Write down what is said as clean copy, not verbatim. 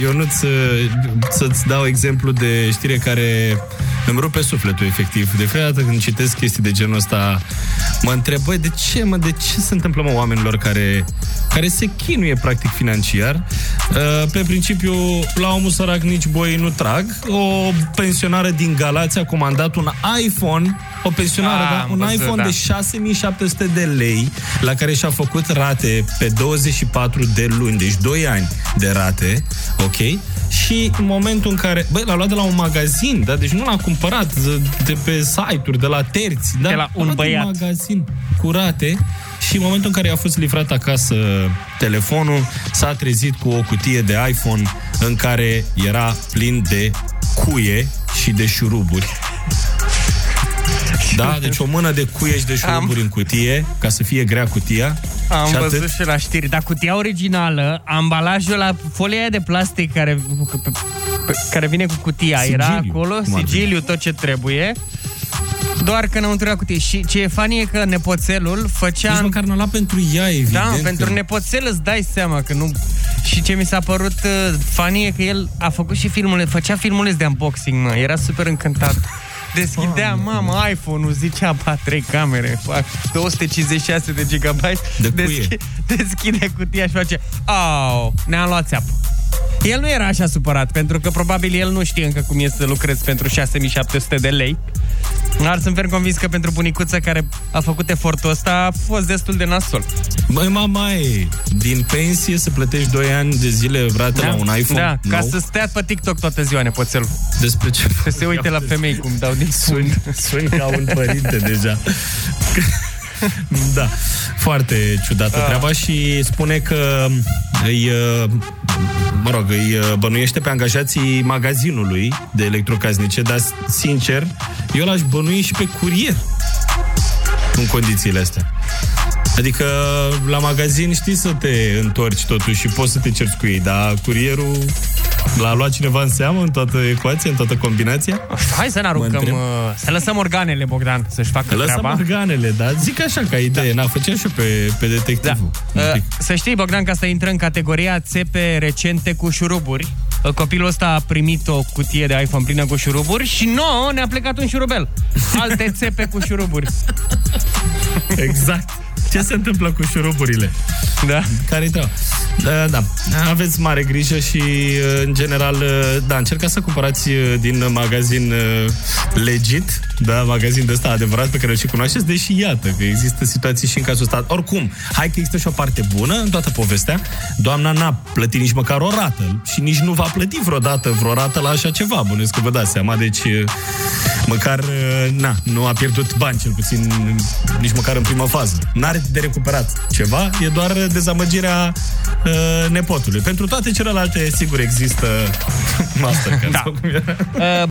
Ionuț, să-ți dau exemplu de știre care îmi rupe sufletul, efectiv. De fiecare dată când citesc chestii de genul ăsta, mă întreb, băi, de ce se întâmplă, oamenilor care se chinuie, practic, financiar? Pe principiu, la omul sărac nici boi nu trag. O pensionară din Galați a comandat un iPhone, o pensionară, un iPhone de 6.700 de lei, la care și-a făcut rate pe 24 de luni, deci 2 ani de rate, ok? Și în momentul în care, l-a luat de la un magazin, da? Deci nu l-a cumpărat de pe site-uri, de la terți, da? De la un băiat. Un magazin cu rate. Și în momentul în care i-a fost livrat acasă telefonul, s-a trezit cu o cutie de iPhone în care era plin de cuie și de șuruburi. Da, deci o mână de cuie și de șuruburi în cutie, ca să fie grea cutia. Am văzut și la știri, dar cutia originală, ambalajul la folia aia de plastic care vine cu cutia, sigiliu, era acolo, sigiliu, tot ce trebuie. Doar că înăuntru era cutie. Și ce e funny e că nepoțelul făcea... Nici măcar n-a luat pentru ea, evident. Da, pentru nepoțel îți dai seama că nu... Și ce mi s-a părut funny e că el a făcut și filmuleț, făcea filmuleț de unboxing, mă. Era super încântat. Deschidea, iPhone-ul, zicea, 3 camere, fac 256 de gigabyte, deschide cutia și face, ne-am luat țeapă. El nu era așa supărat, pentru că probabil el nu știe încă cum e să lucrezi pentru 6.700 de lei. Dar sunt fer convins că pentru bunicuța care a făcut efortul ăsta a fost destul de nasol. Băi, mamaie, din pensie să plătești 2 ani de zile rate la un iPhone? Da, ca să stea pe TikTok toată ziua, nepoțelul. Despre ce? Să se uite la femei cum dau din fund. Suni ca un părinte deja. Da, foarte ciudată treaba și spune că îi bănuiește pe angajații magazinului de electrocasnice, dar sincer, eu l-aș bănui și pe curier în condițiile astea. Adică la magazin știi să te întorci totuși și poți să te cerți cu ei, dar curierul l-a luat cineva în seamă în toată ecuația, în toată combinația? Hai să ne aruncăm, să lăsăm organele, Bogdan, să-și facă treaba. Lăsăm organele, da? Zic așa ca idee, făceam și eu pe detectivul. Da. Să știi, Bogdan, că asta intră în categoria țepe recente cu șuruburi. Copilul ăsta a primit o cutie de iPhone plină cu șuruburi și nouă ne-a plecat un șurubel. Alte țepe cu șuruburi. Exact. Ce se întâmplă cu șuruburile? Da. Care-i treaba? Da. Aveți mare grijă și, în general, încercați să cumpărați din magazin legit, da, magazin de ăsta adevărat pe care îl și cunoașteți, deși iată că există situații și în cazul ăsta. Oricum, hai că există și o parte bună în toată povestea. Doamna n-a plătit nici măcar o rată și nici nu va plăti vreodată vreo rată la așa ceva. Bănuiesc că vă dați seama, deci măcar, nu a pierdut bani, cel puțin nici măcar în prima fază. N-are de recuperat ceva, e doar dezamăgirea nepotului. Pentru toate celelalte, sigur, există Mastercard. Da.